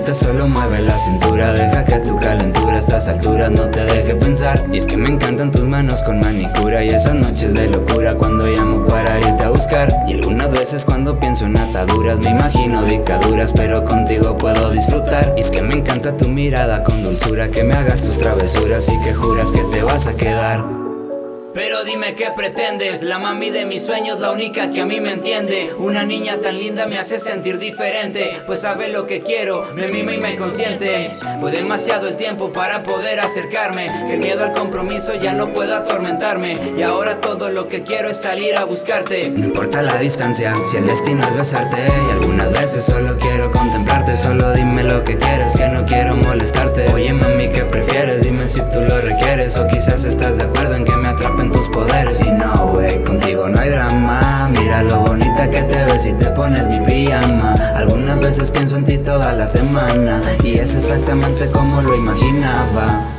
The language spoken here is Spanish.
Suelta, solo mueve la cintura, deja que tu calentura a estas alturas no te deje pensar. Y es que me encantan tus manos con manicura y esas noches de locura cuando llamo para irte a buscar. Y algunas veces cuando pienso en ataduras me imagino dictaduras, pero contigo puedo disfrutar. Y es que me encanta tu mirada con dulzura, que me hagas tus travesuras y que juras que te vas a quedar. Pero dime qué pretendes, la mami de mis sueños, la única que a mí me entiende. Una niña tan linda me hace sentir diferente, pues sabe lo que quiero, me mima y me consiente. Fue demasiado el tiempo para poder acercarme, que el miedo al compromiso ya no puede atormentarme. Y ahora todo lo que quiero es salir a buscarte. No importa la distancia, si el destino es besarte. Y algunas veces solo quiero contemplarte. Solo dime lo que quieres, que no quiero molestarte. Oye mami, ¿qué prefieres? Dime si tú lo requieres, o quizás estás de acuerdo en que me atrapen tus poderes. Y no, wey, contigo no hay drama. Mira lo bonita que te ves si te pones mi pijama. Algunas veces pienso en ti toda la semana, y es exactamente como lo imaginaba.